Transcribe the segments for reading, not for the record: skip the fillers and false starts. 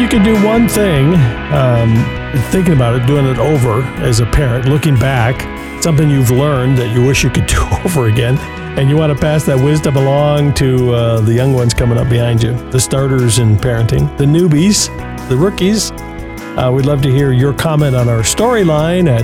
you could do one thing, thinking about it, doing it over as a parent, looking back, something you've learned that you wish you could do over again, and you want to pass that wisdom along to the young ones coming up behind you, the starters in parenting, the newbies, the rookies. We'd love to hear your comment on our storyline at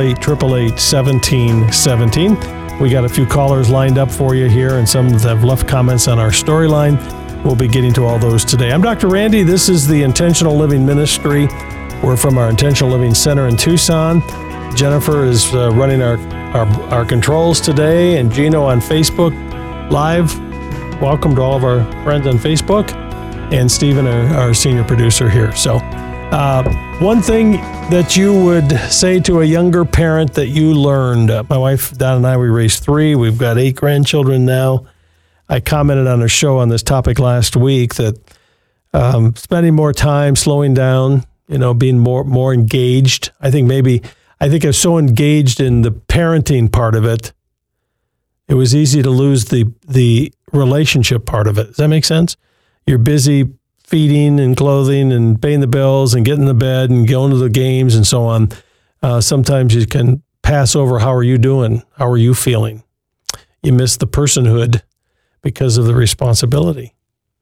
888-888-1717. We got a few callers lined up for you here, and some that have left comments on our storyline. We'll be getting to all those today. I'm Dr. Randy. This is the Intentional Living Ministry. We're from our Intentional Living Center in Tucson. Jennifer is running our controls today, and Gino on Facebook Live. Welcome to all of our friends on Facebook, and Stephen, our senior producer here. So one thing that you would say to a younger parent that you learned, my wife, Don, and I, we raised 3. We've got 8 grandchildren now. I commented on a show on this topic last week that spending more time, slowing down, being more engaged. I think I was so engaged in the parenting part of it, it was easy to lose the relationship part of it. Does that make sense? You're busy feeding and clothing and paying the bills and getting to bed and going to the games and so on. Sometimes you can pass over, how are you doing? How are you feeling? You miss the personhood because of the responsibility.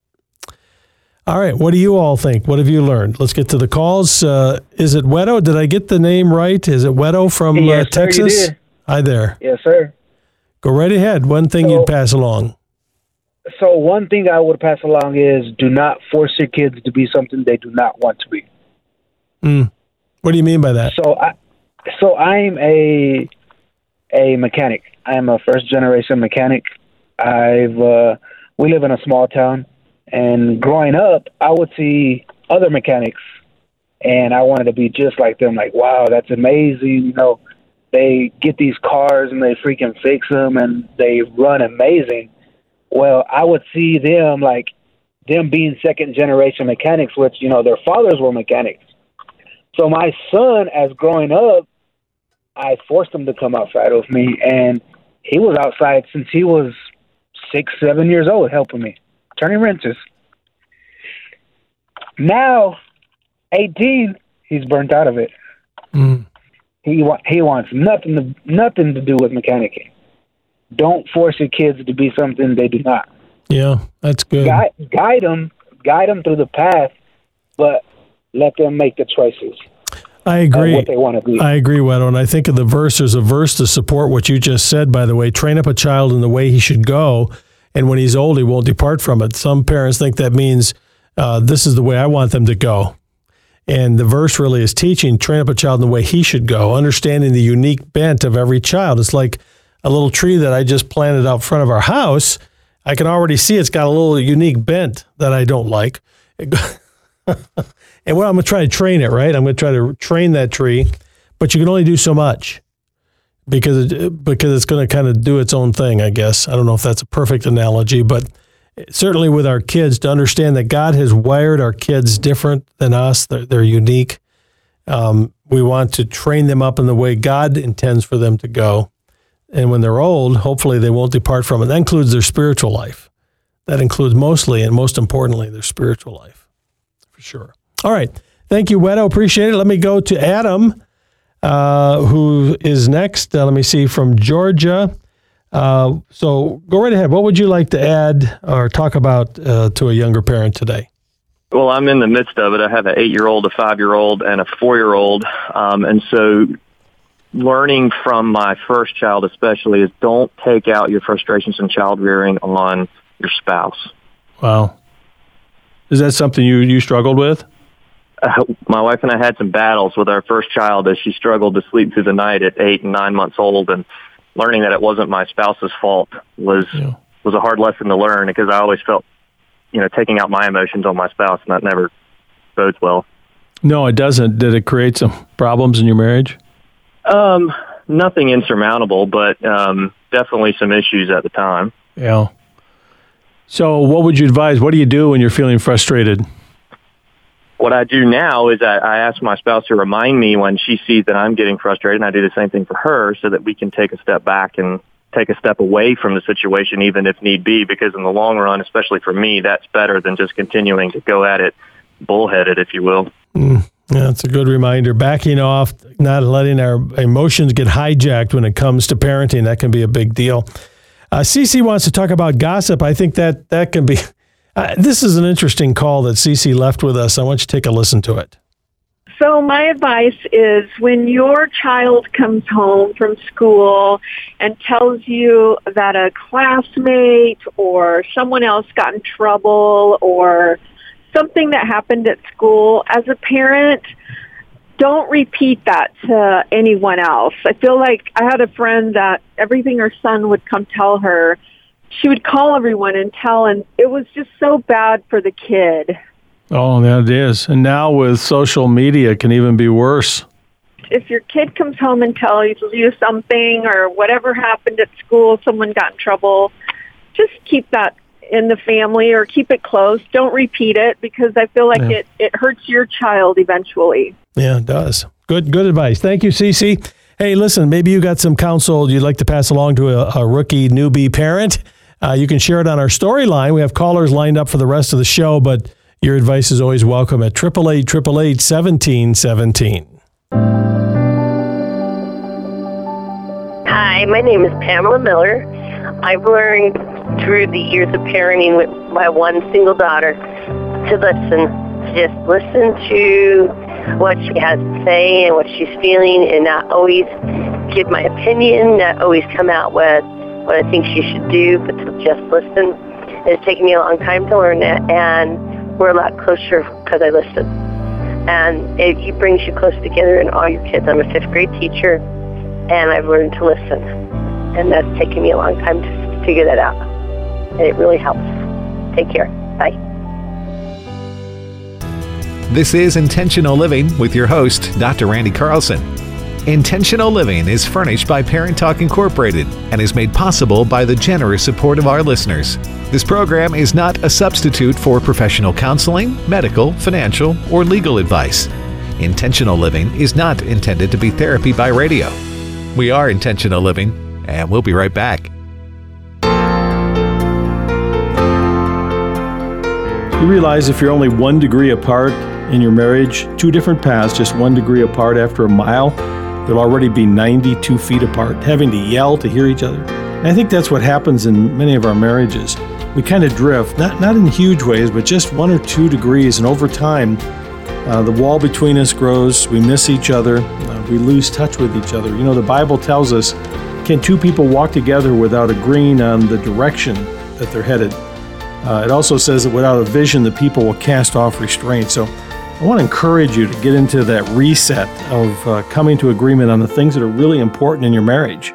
All right, what do you all think? What have you learned? Let's get to the calls. Is it Wedo? Did I get the name right? Is it Wedo from Texas? Sir, you did. Hi there. Yes, sir. Go right ahead. One thing you'd pass along. So one thing I would pass along is do not force your kids to be something they do not want to be. What do you mean by that? So I'm a mechanic. I'm a first generation mechanic. We live in a small town, and growing up, I would see other mechanics, and I wanted to be just like them. Like, wow, that's amazing. They get these cars and they freaking fix them, and they run amazing. Well, I would see them being second generation mechanics, which, their fathers were mechanics. So my son, as growing up, I forced him to come outside with me, and he was outside since he was 6, 7 years old, helping me, turning wrenches. Now, 18, he's burnt out of it. He wants nothing to do with mechanicking. Don't force your kids to be something they do not. Yeah, that's good. Guide them through the path, but let them make the choices. I agree. What they want to be. I agree, Wedo. And I think of the verse, there's a verse to support what you just said, by the way. Train up a child in the way he should go, and when he's old, he won't depart from it. Some parents think that means this is the way I want them to go. And the verse really is teaching, train up a child in the way he should go, understanding the unique bent of every child. It's like a little tree that I just planted out front of our house. I can already see it's got a little unique bent that I don't like. And I'm going to try to train it, right? I'm going to try to train that tree, but you can only do so much because it's going to kind of do its own thing, I guess. I don't know if that's a perfect analogy, but certainly with our kids, to understand that God has wired our kids different than us. They're unique. We want to train them up in the way God intends for them to go. And when they're old, hopefully they won't depart from it. That includes their spiritual life. That includes mostly and most importantly their spiritual life, for sure. All right. Thank you, Wedo. Appreciate it. Let me go to Adam, who is next. Let me see, from Georgia. So go right ahead. What would you like to add or talk about to a younger parent today? Well, I'm in the midst of it. I have an 8-year-old, a 5-year-old, and a 4-year-old. And so learning from my first child especially is don't take out your frustrations in child rearing on your spouse. Wow. Is that something you struggled with? My wife and I had some battles with our first child as she struggled to sleep through the night at 8 and 9 months old, and learning that it wasn't my spouse's fault was a hard lesson to learn, because I always felt, taking out my emotions on my spouse, and that never bodes well. No, it doesn't. Did it create some problems in your marriage? Nothing insurmountable, but definitely some issues at the time. Yeah. So what would you advise? What do you do when you're feeling frustrated? What I do now is I ask my spouse to remind me when she sees that I'm getting frustrated, and I do the same thing for her so that we can take a step back and take a step away from the situation, even if need be, because in the long run, especially for me, that's better than just continuing to go at it bullheaded, if you will. Yeah, that's a good reminder. Backing off, not letting our emotions get hijacked when it comes to parenting, that can be a big deal. Cece wants to talk about gossip. I think that can be... this is an interesting call that Cece left with us. I want you to take a listen to it. So my advice is when your child comes home from school and tells you that a classmate or someone else got in trouble or something that happened at school, as a parent, don't repeat that to anyone else. I feel like I had a friend that everything her son would come tell her, she would call everyone and tell, and it was just so bad for the kid. Oh, that is. And now with social media, it can even be worse. If your kid comes home and tells you something or whatever happened at school, someone got in trouble, just keep that in the family or keep it close. Don't repeat it because I feel like it hurts your child eventually. Yeah, it does. Good advice. Thank you, Cece. Hey, listen, maybe you got some counsel you'd like to pass along to a rookie, newbie parent. You can share it on our storyline. We have callers lined up for the rest of the show, but your advice is always welcome at 888-888-1717. Hi, my name is Pamela Miller. I've learned through the years of parenting with my one single daughter to listen. Just listen to what she has to say and what she's feeling and not always give my opinion, not always come out with what I think she should do, but to just listen. It's taken me a long time to learn that, and we're a lot closer because I listen. And it brings you close together and all your kids. I'm a 5th grade teacher, and I've learned to listen. And that's taken me a long time to figure that out. And it really helps. Take care. Bye. This is Intentional Living with your host, Dr. Randy Carlson. Intentional Living is furnished by Parent Talk Incorporated and is made possible by the generous support of our listeners. This program is not a substitute for professional counseling, medical, financial, or legal advice. Intentional Living is not intended to be therapy by radio. We are Intentional Living, and we'll be right back. You realize if you're only 1 degree apart in your marriage, 2 different paths, just 1 degree apart after a mile, they'll already be 92 feet apart, having to yell to hear each other. And I think that's what happens in many of our marriages. We kind of drift, not in huge ways, but just 1 or 2 degrees. And over time, the wall between us grows. We miss each other. We lose touch with each other. You know, the Bible tells us, can 2 people walk together without agreeing on the direction that they're headed? It also says that without a vision, the people will cast off restraint. So I want to encourage you to get into that reset of coming to agreement on the things that are really important in your marriage.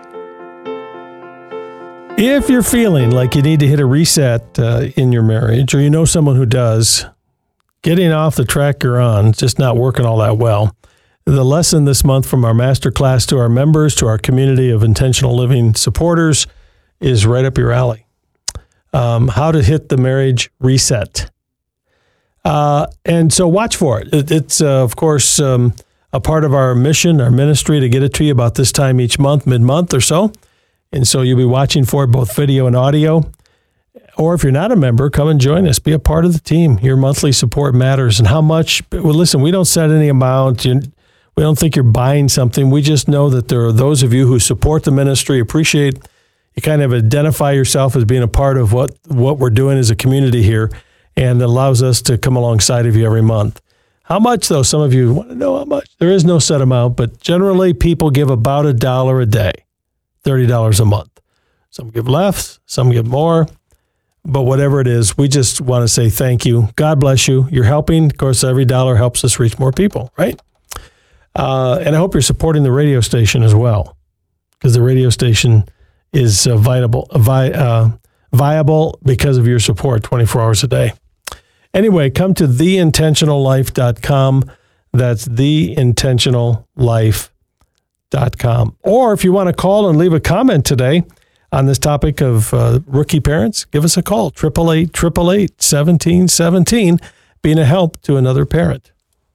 If you're feeling like you need to hit a reset in your marriage, or you know someone who does, getting off the track you're on, it's just not working all that well. The lesson this month from our masterclass to our members, to our community of Intentional Living supporters, is right up your alley. How to hit the marriage reset. And so watch for it. It's of course, a part of our mission, our ministry, to get it to you about this time each month, mid-month or so. And so you'll be watching for it, both video and audio. Or if you're not a member, come and join us. Be a part of the team. Your monthly support matters. And how much, well, listen, we don't set any amount. We don't think you're buying something. We just know that there are those of you who support the ministry, appreciate, you kind of identify yourself as being a part of what we're doing as a community here, and it allows us to come alongside of you every month. How much, though? Some of you want to know how much. There is no set amount, but generally people give about $1 a day, $30 a month. Some give less, some give more, but whatever it is, we just want to say thank you. God bless you. You're helping. Of course, every dollar helps us reach more people, right? And I hope you're supporting the radio station as well, because the radio station is viable because of your support 24 hours a day. Anyway, come to theintentionallife.com. That's theintentionallife.com. Or if you want to call and leave a comment today on this topic of rookie parents, give us a call, 888-888-1717, being a help to another parent.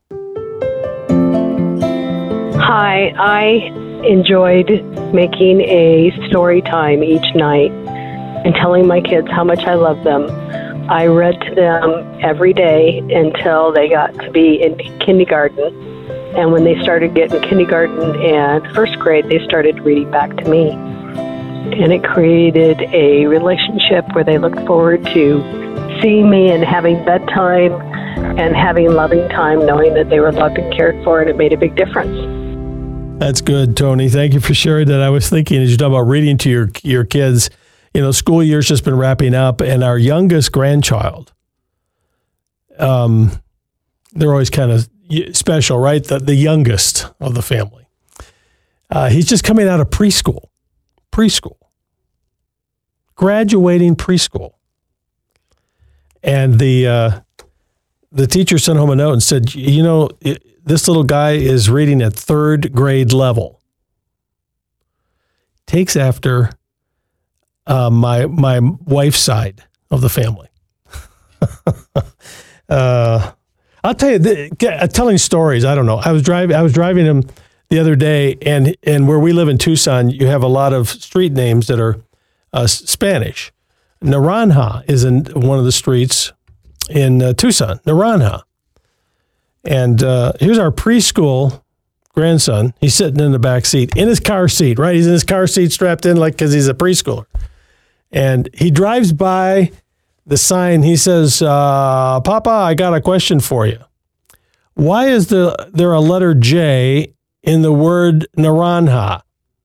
Hi, I enjoyed making a story time each night and telling my kids how much I love them. I read to them every day until they got to be in kindergarten. And when they started getting kindergarten and first grade, they started reading back to me. And it created a relationship where they looked forward to seeing me and having bedtime and having loving time, knowing that they were loved and cared for, and it made a big difference. That's good, Tony. Thank you for sharing that. I was thinking, as you talk about reading to your kids, school year's just been wrapping up, and our youngest grandchild, they're always kind of special, right? The youngest of the family. He's just coming out of preschool, graduating preschool. And the teacher sent home a note and said, this little guy is reading at third grade level. Takes after my wife's side of the family. I'll tell you, telling stories, I don't know. I was driving him the other day, and where we live in Tucson, you have a lot of street names that are Spanish. Naranja is in one of the streets in Tucson, Naranja. And here's our preschool grandson. He's sitting in the back seat, in his car seat, right? He's in his car seat strapped in because he's a preschooler. And he drives by the sign. He says, Papa, I got a question for you. Why is there a letter J in the word naranja?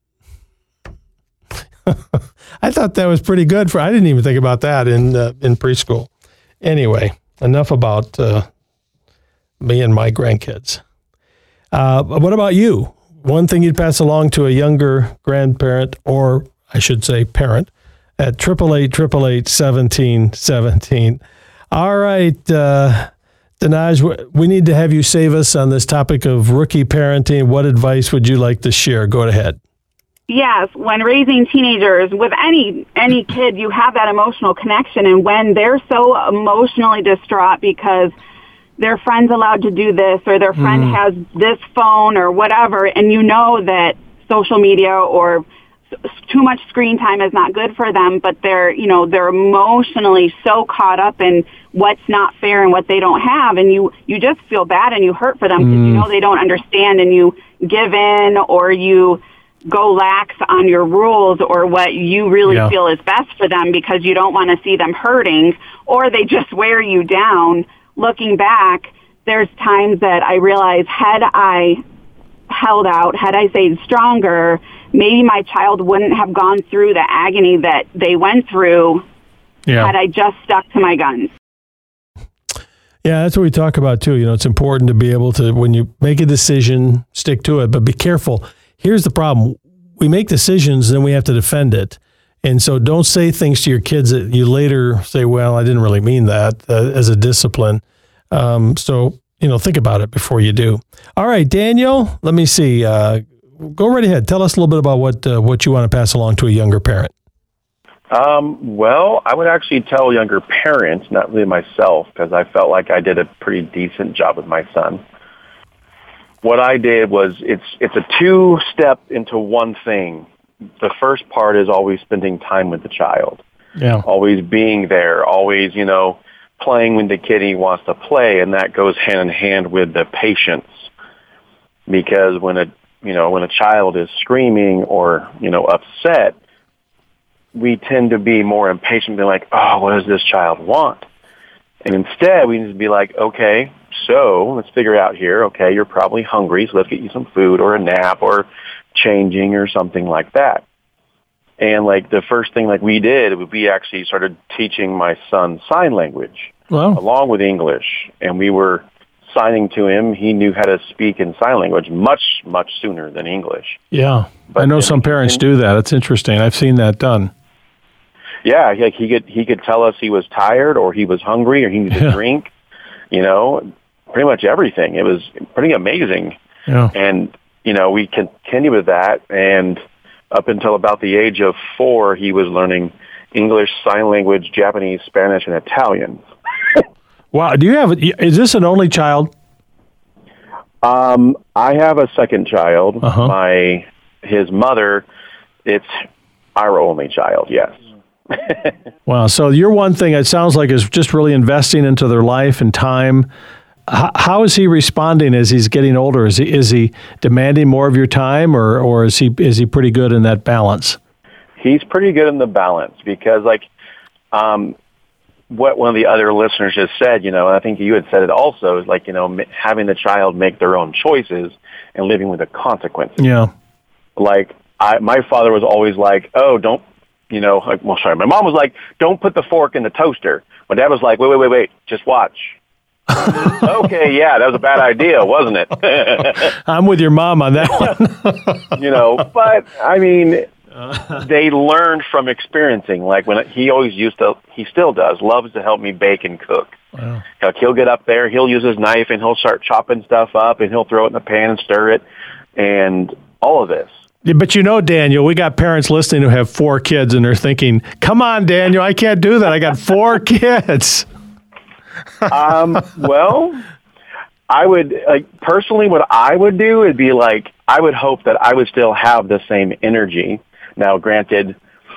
I thought that was pretty good. I didn't even think about that in preschool. Anyway, enough about me and my grandkids. What about you? One thing you'd pass along to a younger grandparent, or I should say parent, at 888-888-1717. All right, Dinaj, we need to have you save us on this topic of rookie parenting. What advice would you like to share? Go ahead. Yes, when raising teenagers, with any kid, you have that emotional connection, and when they're so emotionally distraught because their friend's allowed to do this or their friend has this phone or whatever, and you know that social media or too much screen time is not good for them, but they're emotionally so caught up in what's not fair and what they don't have, and you just feel bad and you hurt for them because you know they don't understand, and you give in or you go lax on your rules or what you really feel is best for them because you don't want to see them hurting, or they just wear you down. Looking back, there's times that I realize had I held out, had I stayed stronger, maybe my child wouldn't have gone through the agony that they went through had I just stuck to my guns. Yeah, that's what we talk about too. It's important to be able to, when you make a decision, stick to it, but be careful. Here's the problem. We make decisions, then we have to defend it. And so don't say things to your kids that you later say, well, I didn't really mean that as a discipline. So, think about it before you do. All right, Daniel, let me see. Go right ahead. Tell us a little bit about what you want to pass along to a younger parent. Well, I would actually tell younger parents, not really myself, because I felt like I did a pretty decent job with my son. What I did was it's a two-step into one thing. The first part is always spending time with the child. Yeah. Always being there, always, playing when the kid wants to play, and that goes hand in hand with the patience. Because when a child is screaming or, upset, we tend to be more impatient, be like, oh, what does this child want? And instead, we need to be like, okay, so let's figure out here, okay, you're probably hungry, so let's get you some food or a nap or changing or something like that. And the first thing we did, we actually started teaching my son sign language along with English. And we were signing to him. He knew how to speak in sign language much, much sooner than English. Yeah. But I know some parents do that. It's interesting. I've seen that done. Yeah. He could tell us he was tired or he was hungry or he needed a drink, pretty much everything. It was pretty amazing. Yeah. And, we continued with that. And up until about the age of 4, he was learning English, sign language, Japanese, Spanish, and Italian. Wow. Is this an only child? I have a second child. His mother, it's our only child, yes. Wow. So your one thing, it sounds like, is just really investing into their life and time. How is he responding as he's getting older? Is he demanding more of your time, or is he pretty good in that balance? He's pretty good in the balance because, like, what one of the other listeners just said, and I think you had said it also, is like, having the child make their own choices and living with the consequences. Yeah. Like, my father was always like, oh, don't, my mom was like, don't put the fork in the toaster. My dad was like, wait, just watch. Okay, yeah, that was a bad idea, wasn't it? I'm with your mom on that one. But I mean, they learned from experiencing. Like when he still does, loves to help me bake and cook. Wow. Like he'll get up there, he'll use his knife, and he'll start chopping stuff up, and he'll throw it in the pan and stir it, and all of this. But Daniel, we got parents listening who have 4 kids, and they're thinking, come on, Daniel, I can't do that. I got 4 kids. Well, I would, personally, what I would do would be I would hope that I would still have the same energy. Now, granted,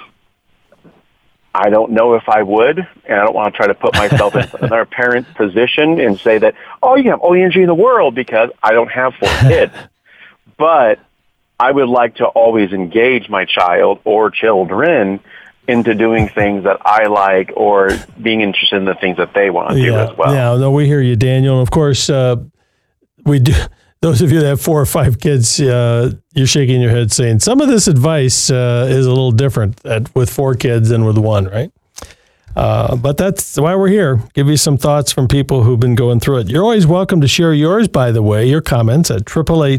I don't know if I would, and I don't want to try to put myself in another parent position and say that, oh, you have all the energy in the world, because I don't have 4 kids. But I would like to always engage my child or children into doing things that I like, or being interested in the things that they want to do as well. Yeah, no, we hear you, Daniel. And of course, we do. Those of you that have 4 or 5 kids, you're shaking your head saying some of this advice is a little different with 4 kids than with 1, right? But that's why we're here. Give you some thoughts from people who've been going through it. You're always welcome to share yours, by the way, your comments at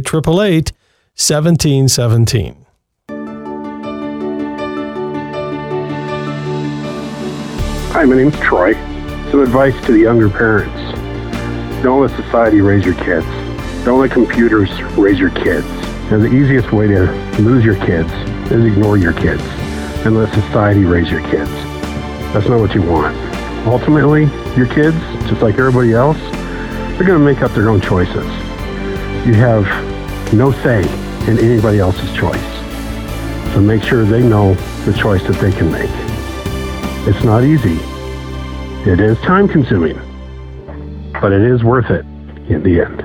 888-888-1717. Hi, my name's Troy. Some advice to the younger parents. Don't let society raise your kids. Don't let computers raise your kids. And the easiest way to lose your kids is ignore your kids and let society raise your kids. That's not what you want. Ultimately, your kids, just like everybody else, they're going to make up their own choices. You have no say in anybody else's choice. So make sure they know the choice that they can make. It's not easy. It is time-consuming, but it is worth it in the end.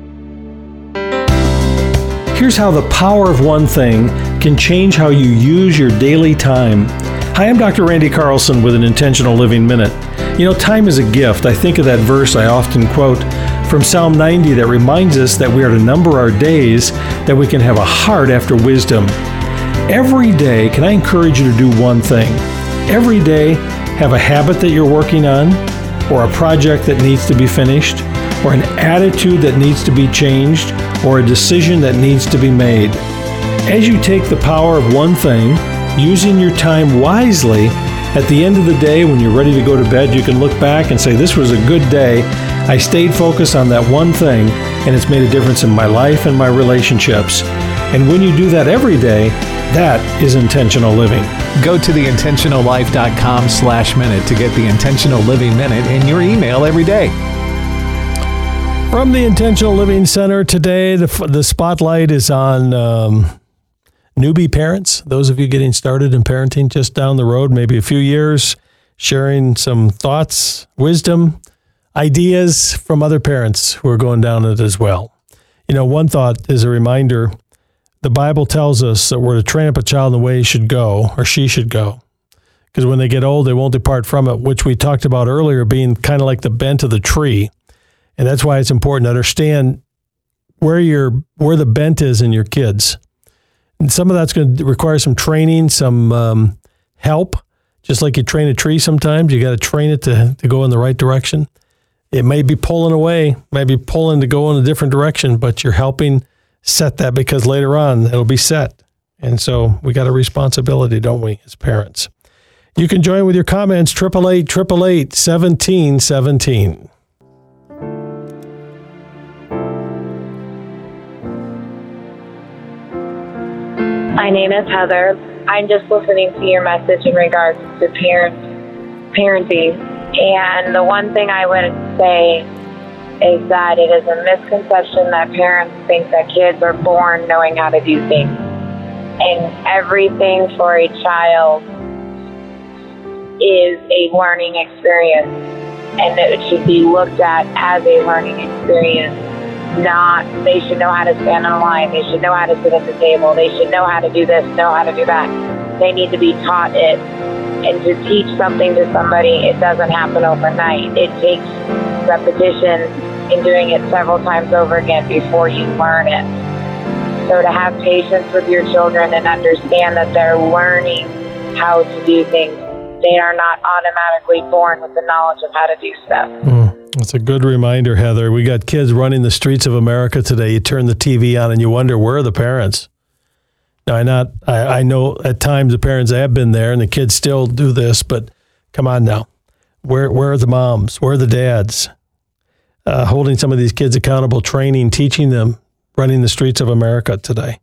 Here's how the power of one thing can change how you use your daily time. Hi, I'm Dr. Randy Carlson with an Intentional Living Minute. Time is a gift. I think of that verse I often quote from Psalm 90 that reminds us that we are to number our days, that we can have a heart after wisdom. Every day, can I encourage you to do one thing? Every day, have a habit that you're working on, or a project that needs to be finished, or an attitude that needs to be changed, or a decision that needs to be made. As you take the power of one thing, using your time wisely, at the end of the day, when you're ready to go to bed, you can look back and say, this was a good day. I stayed focused on that one thing, and it's made a difference in my life and my relationships. And when you do that every day, that is intentional living. Go to theintentionallife.com/minute to get the Intentional Living Minute in your email every day. From the Intentional Living Center today, the spotlight is on newbie parents, those of you getting started in parenting just down the road, maybe a few years, sharing some thoughts, wisdom, ideas from other parents who are going down it as well. One thought is a reminder. The Bible tells us that we're to train up a child in the way he should go, or she should go. Because when they get old, they won't depart from it, which we talked about earlier, being kind of like the bent of the tree. And that's why it's important to understand where the bent is in your kids. And some of that's going to require some training, some help. Just like you train a tree sometimes, you got to train it to go in the right direction. It may be pulling away, may be pulling to go in a different direction, but you're helping set that, because later on it'll be set. And so we got a responsibility, don't we, as parents? You can join with your comments, 888-888-1717. My name is Heather. I'm just listening to your message in regards to parenting. And the one thing I would say is that it is a misconception that parents think that kids are born knowing how to do things. And everything for a child is a learning experience, and it should be looked at as a learning experience. Not, they should know how to stand in line, they should know how to sit at the table, they should know how to do this, know how to do that. They need to be taught it. And to teach something to somebody, it doesn't happen overnight. It takes repetition and doing it several times over again before you learn it. So to have patience with your children and understand that they're learning how to do things. They are not automatically born with the knowledge of how to do stuff. That's a good reminder, Heather. We got kids running the streets of America today. You turn the TV on and you wonder, where are the parents? Now, I know at times the parents have been there and the kids still do this, but come on now. Where are the moms? Where are the dads? Holding some of these kids accountable, training, teaching them, running the streets of America today.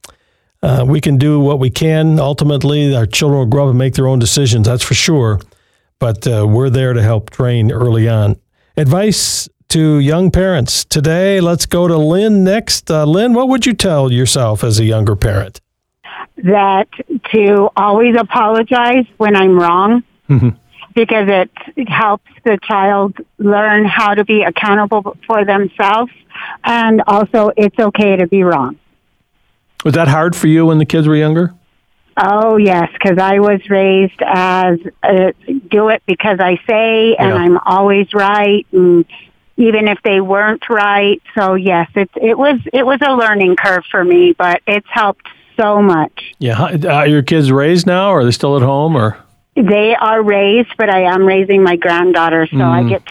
We can do what we can. Ultimately, our children will grow up and make their own decisions, that's for sure. But we're there to help train early on. Advice to young parents. Today, let's go to Lynn next. Lynn, what would you tell yourself as a younger parent? That to always apologize when I'm wrong, because it helps the child learn how to be accountable for themselves, and also it's okay to be wrong. Was that hard for you when the kids were younger? Oh, yes, because I was raised as do it because I say, and I'm always right, and even if they weren't right. So, yes, it was a learning curve for me, but it's helped so much. Yeah. Are your kids raised now, or are they still at home? Or They are raised, but I am raising my granddaughter, so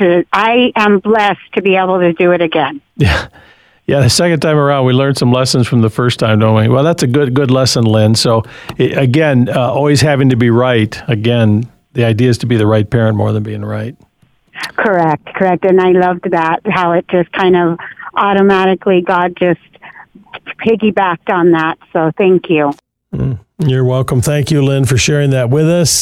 I am blessed to be able to do it again. Yeah. Yeah, the second time around, we learned some lessons from the first time, don't we? Well, that's a good lesson, Lynn. So, again, always having to be right. Again, the idea is to be the right parent more than being right. Correct. And I loved that, how it just kind of automatically, God just piggybacked on that. So thank you. You're welcome. Thank you, Lynn, for sharing that with us.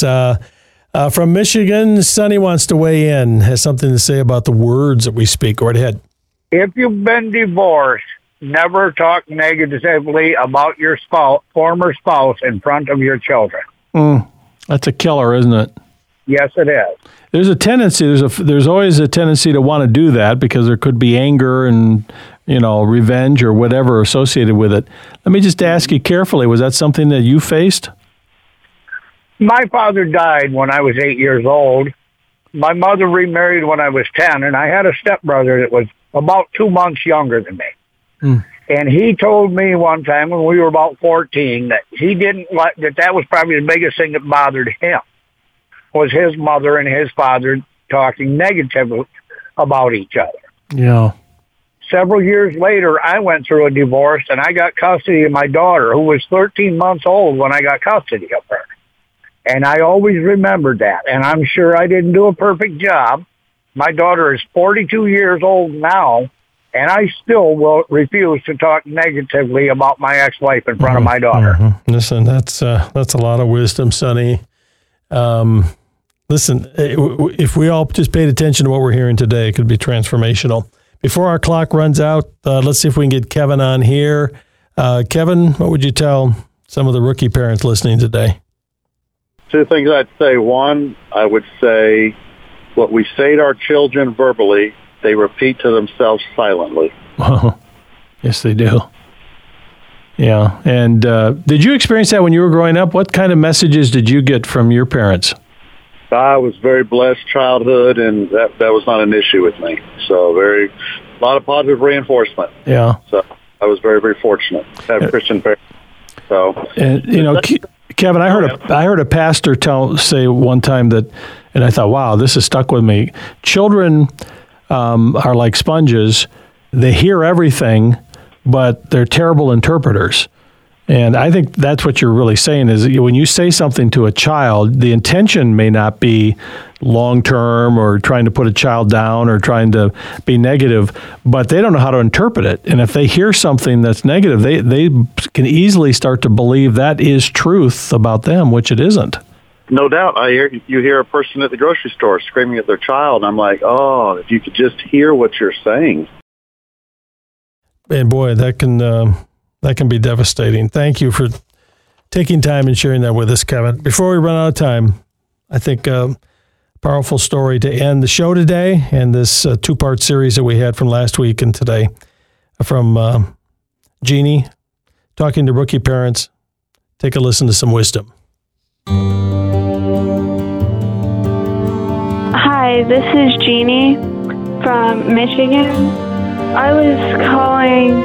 From Michigan, Sonny wants to weigh in, has something to say about the words that we speak. Go right ahead. If you've been divorced, never talk negatively about your former spouse in front of your children. That's a killer, isn't it? Yes, it is. There's a tendency. There's always a tendency to want to do that because there could be anger and revenge or whatever associated with it. Let me just ask you carefully: was that something that you faced? My father died when I was 8 years old. My mother remarried when I was 10, and I had a stepbrother that was about 2 months younger than me. And he told me one time when we were about 14 that he didn't like that was probably the biggest thing that bothered him was his mother and his father talking negatively about each other. Yeah. Several years later, I went through a divorce and I got custody of my daughter, who was 13 months old when I got custody of her. And I always remembered that. And I'm sure I didn't do a perfect job. My daughter is 42 years old now, and I still will refuse to talk negatively about my ex-wife in front of my daughter. Listen, that's a lot of wisdom, Sonny. Listen, if we all just paid attention to what we're hearing today, it could be transformational. Before our clock runs out, let's see if we can get Kevin on here. Kevin, what would you tell some of the rookie parents listening today? Two things I'd say. One, I would say what we say to our children verbally, they repeat to themselves silently. Yes, they do. Yeah. And did you experience that when you were growing up? What kind of messages did you get from your parents? I was very blessed childhood, and that was not an issue with me. So a lot of positive reinforcement. Yeah. So I was very, very fortunate to have Christian parents. So, and Kevin, I heard a pastor say one time that, and I thought, wow, this has stuck with me. Children are like sponges. They hear everything, but they're terrible interpreters. And I think that's what you're really saying is when you say something to a child, the intention may not be long-term or trying to put a child down or trying to be negative, but they don't know how to interpret it. And if they hear something that's negative, they can easily start to believe that is truth about them, which it isn't. No doubt. You hear a person at the grocery store screaming at their child, and I'm like, oh, if you could just hear what you're saying. And boy, that can be devastating. Thank you for taking time and sharing that with us, Kevin. Before we run out of time, I think, powerful story to end the show today and this two-part series that we had from last week and today from Jeannie talking to rookie parents. Take a listen to some wisdom. Hi, this is Jeannie from Michigan. I was calling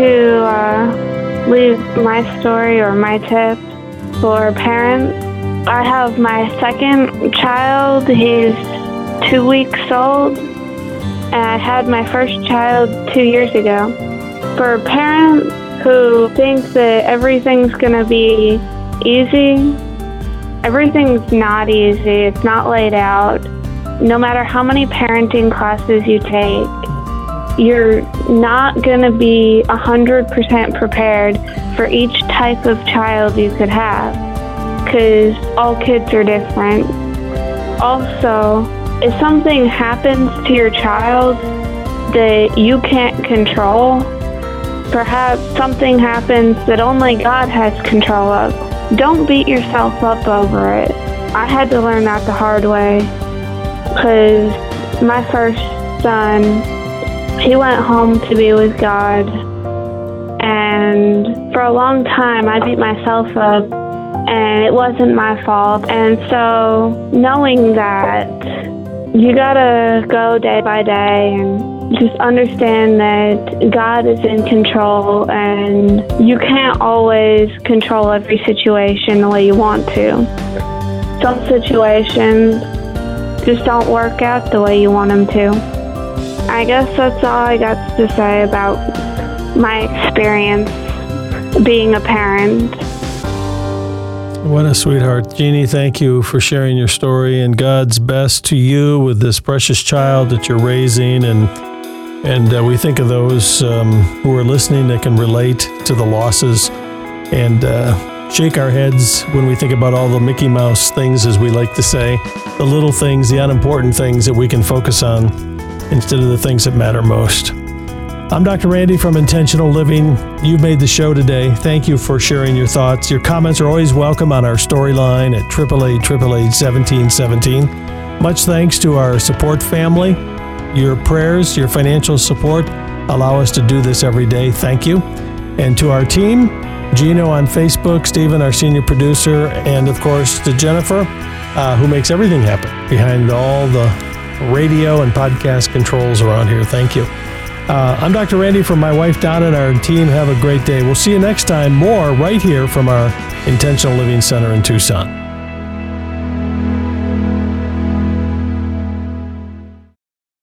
to leave my story or my tip for parents. I have my second child. He's 2 weeks old, and I had my first child 2 years ago. For parents who think that everything's going to be easy, everything's not easy. It's not laid out. No matter how many parenting classes you take, you're not going to be 100% prepared for each type of child you could have, because all kids are different. Also, if something happens to your child that you can't control, perhaps something happens that only God has control of, don't beat yourself up over it. I had to learn that the hard way, because my first son, he went home to be with God, and for a long time I beat myself up, and it wasn't my fault. And so knowing that, you gotta go day by day and just understand that God is in control, and you can't always control every situation the way you want to. Some situations just don't work out the way you want them to. I guess that's all I got to say about my experience being a parent. What a sweetheart. Jeannie, thank you for sharing your story, and God's best to you with this precious child that you're raising. And we think of those who are listening that can relate to the losses, and shake our heads when we think about all the Mickey Mouse things, as we like to say, the little things, the unimportant things that we can focus on instead of the things that matter most. I'm Dr. Randy from Intentional Living. You've made the show today. Thank you for sharing your thoughts. Your comments are always welcome on our storyline at 888-888-1717. Much thanks to our support family. Your prayers, your financial support allow us to do this every day. Thank you. And to our team, Gino on Facebook, Stephen, our senior producer, and of course to Jennifer, who makes everything happen behind all the radio and podcast controls around here. Thank you. I'm Dr. Randy from my wife Donna and our team. Have a great day. We'll see you next time. More right here from our Intentional Living Center in Tucson.